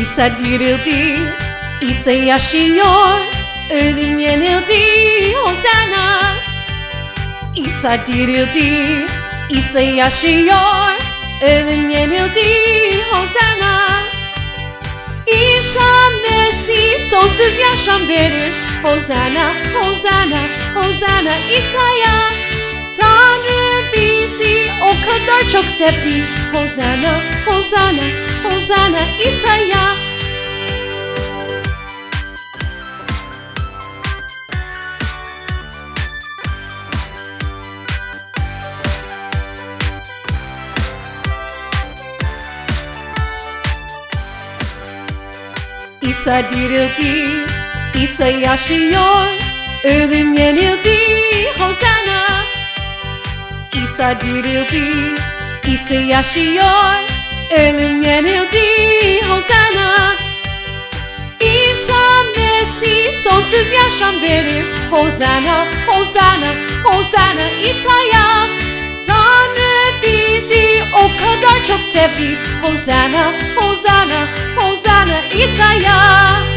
İsa dirildi, İsa yaşıyor, ölüm yenildi, Hosana. İsa dirildi, İsa yaşıyor, ölüm yenildi, Hosana. İsa Mesih sonsuz yaşam verir, Hosana, Hosana, Hosana İsa'ya. Tanrı bizi o kadar çok sevdi, Hosana, Hosana, Hosana İsa'ya. İsa dirildi, İsa yaşıyor, ölüm yenildi, Hosana. İsa dirildi, İsa yaşıyor, ölüm yenildi, Hosana. İsa Mesih sonsuz yaşam verir, Hosana, Hosana, Hosana İsa'ya. Tanrı bizi o kadar çok sevdi, Hosana, Hosana, Hosana İsa'ya.